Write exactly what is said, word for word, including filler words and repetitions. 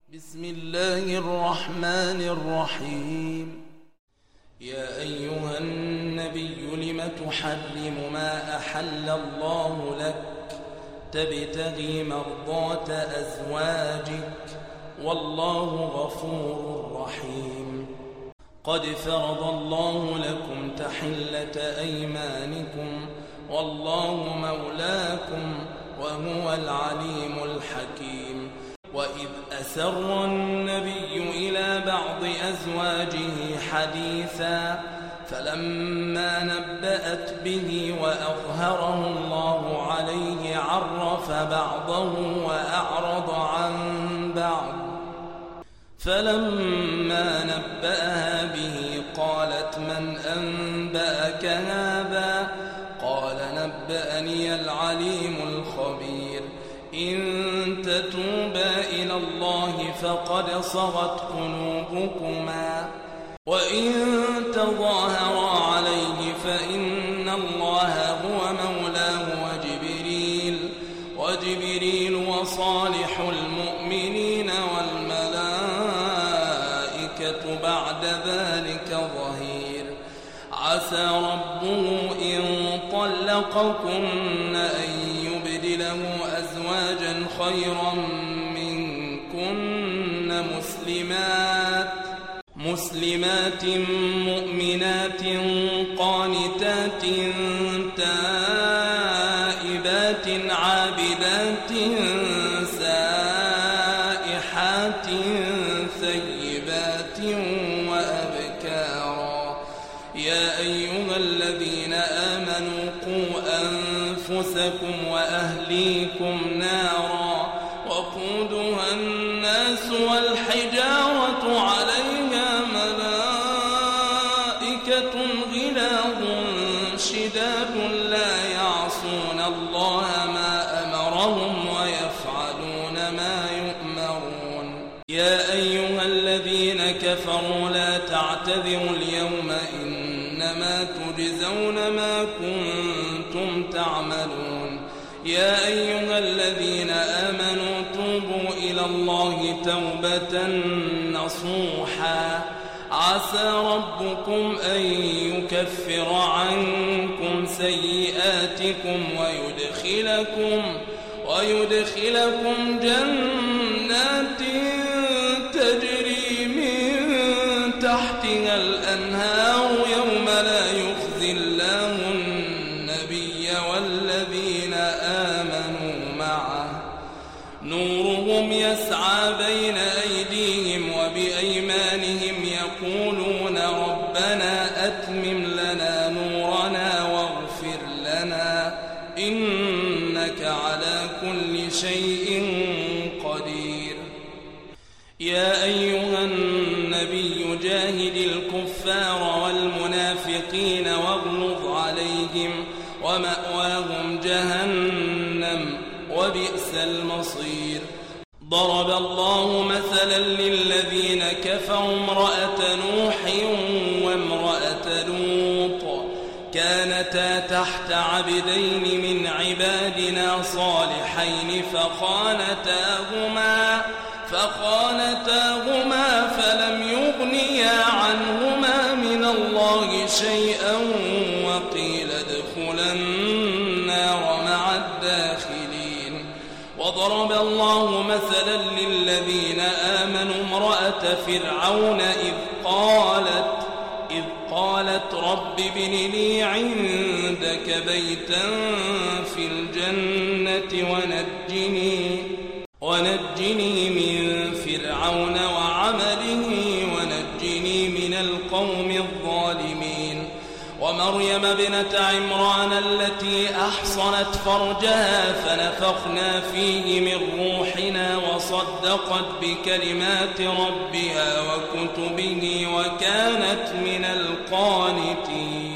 بسم الله الرحمن الرحيم. يا أيها النبي لم تحرم ما أحل الله لك تبتغي مرضات أزواجك والله غفور رحيم. قد فرض الله لكم تحلة أيمانكم والله مولاكم وهو العليم الحكيم. وإذ أسر النبي إلى بعض أزواجه حديثا فلما نبأت به وأظهره الله عليه عرف بعضه وأعرض عن بعض فلما نبأها به قالت من أنبأك هذا؟ قال نبأني العليم الخبير. إن تتوبا إلى الله فقد صغت قلوبكما وإن تظاهرا عليه فإن الله هو مولاه وجبريل وجبريل وصالح المؤمنين والملائكة بعد ذلك ظهير. عسى ربه إن طلقكن أن يبدله أزواجا خيرا منكن مسلمات مسلمات مؤمنات قانتات تائبات عابدات سائحات ثيبات وأبكارا. يا أيها الذين آمنوا قوا أنفسكم وأهليكم نارا وقودها الناس والحجارة عليها ملائكة غلاظ شداد لا يعصون الله ما أمرهم ويفعلون ما يؤمرون. يا أيها الذين كفروا لا تعتذروا اليوم إنما تجزون ما كنتم تعملون. يا أيها الذين آمنوا توبوا إلى الله توبة نصوحا عسى ربكم أن يكفر عنكم سيئاتكم ويدخلكم ويدخلكم جنات تجري من تحتها الأنهار يوم لا يخزي الله النبي والذين آمنوا معه نورهم يسعى بين أيديهم وبأيمانهم يقولون ربنا أتمم لنا نورنا واغفر لنا إنك على كل شيء قدير. يا أيها النبي جاهد الكفار والمنافقين واغلظ عليهم ومأواهم جهنم وبئس المصير. ضرب الله مثلا للذين كفروا امرأة نوح وامرأة لوط كانتا تحت عبدين من عبادنا صالحين فخانتاهما فخانتاهما فلم يغنيا عنهما من الله شيئا وقيل ادخلا النار مع الداخلين. وضرب الله مثلا للذين آمنوا امرأة فرعون إذ قالت إذ قالت رب ابن لي عندك بيتا في الجنة ونجني ونجني من فرعون وعمله ونجني من القوم الظالمين. ومريم ابنة عمران التي أحصنت فرجها فنفخنا فيه من روحنا وصدقت بكلمات ربها وكتبه وكانت من القانتين.